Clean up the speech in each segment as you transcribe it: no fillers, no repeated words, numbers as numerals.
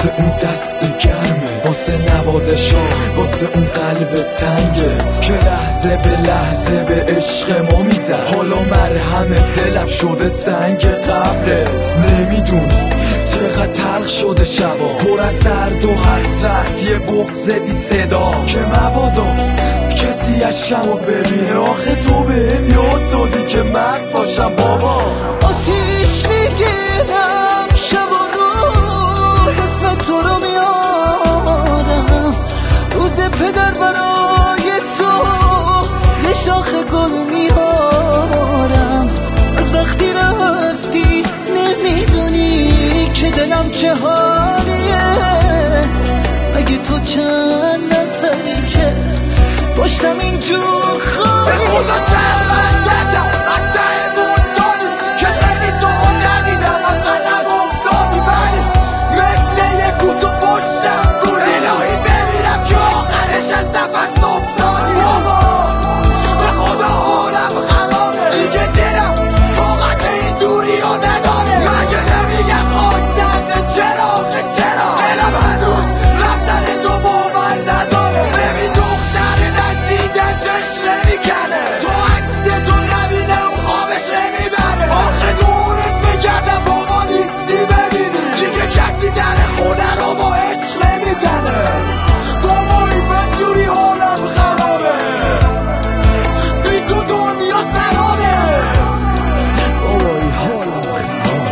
واسه اون دست گرمه، واسه نوازشا، واسه اون قلب تنگت که لحظه به لحظه به عشق ما میزد. حالا مرهم دلم شده سنگ قبرت. نمیدونی چقدر تلخ شده شبا، پر از درد و حسرت، یه بغض بی صدا که مبادا کسی عشقمو ببینه. آخه تو بهم یاد دادی که مرد باشم بابا. آتیش میگیرم شب و روز، اسم تو رو میارم. روز پدر برای تو یه شاخ گل میارم. از وقتی رفتی نمیدونی که دلم چه حالیه. اگه تو چند نفری که پشتم اینجور خواهی، به خدا شرمندتم از ته بوستانی که خیلی تو ندیدم، از قلم افتادی. بلی مثل یه کوتو پشتم بودی. الهی بمیرم که آخرش از نفس افتادی. آقا به خدا حالم خرابه دیگه، دلم طاقت این دوری ها نداره. مگه نمیگم خاک سرده چراغ چرا دلم هنوز رفتن تو باور نداره. ببین دختر دستیدن چشم نمیکنه، تو عکس تو نبینه و خوابش نمیبره. آخه دورت بگردم بابا نیستی ببینی، دیگه کسی در خونه رو با عشق نمیزنه. بابایی بدجوری حالم خرابه، بی تو دنیا سرابه. بابایی حالم خرابه.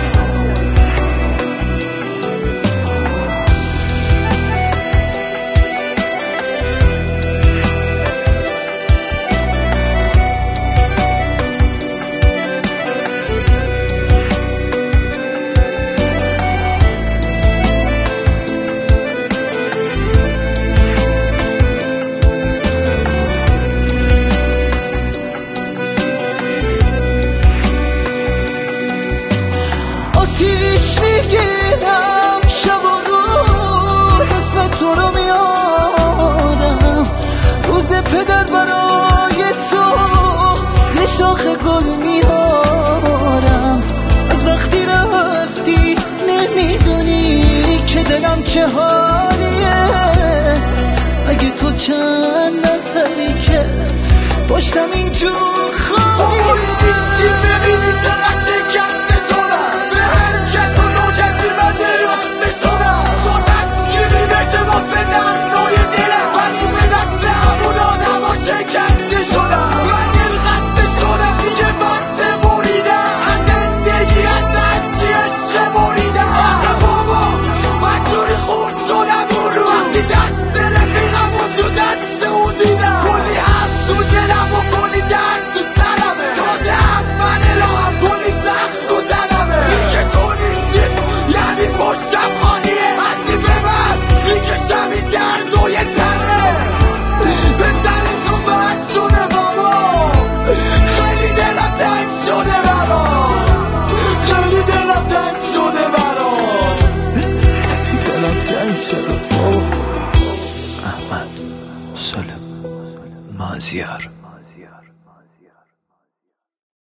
آتیش میگیرم شب و روز، اسم تو رو میارم. روز پدر برای تو یه شاخ گل میارم. از وقتی رفتی نمیدونی که دلم چه حالیه. اگه تو چند نفری که پشتم اینجور خواهی، ببینی چقدر شکسته شدم، به هر کس و نوکسی من دراسته شدم. تو تسکینی بشه واسه دردای دلم، ولی به دست همون آدم ها شکنجه شدم. من دل خسته شدم دیگه، بسته بریدم از زندگی، از هرچی عشق بریدم. آخه بابا من جوری خورد شدم اون رو، وقتی دست رفیقم و تو دست اون دیدم. کلی حرف تو دلم و کلی درد تو سرمه، تازه اول راهم کلی سخت رو تنمه. این که تو نیستی یعنی پشتم خالیه، از این به بعد میکشم این درد و یه تنه. بزن تو بد شده بابا، خیلی دلم تنگ شده برات، خیلی دلم تنگ شده برات، دلم تنگ شده بابا. احمد سلم مازیار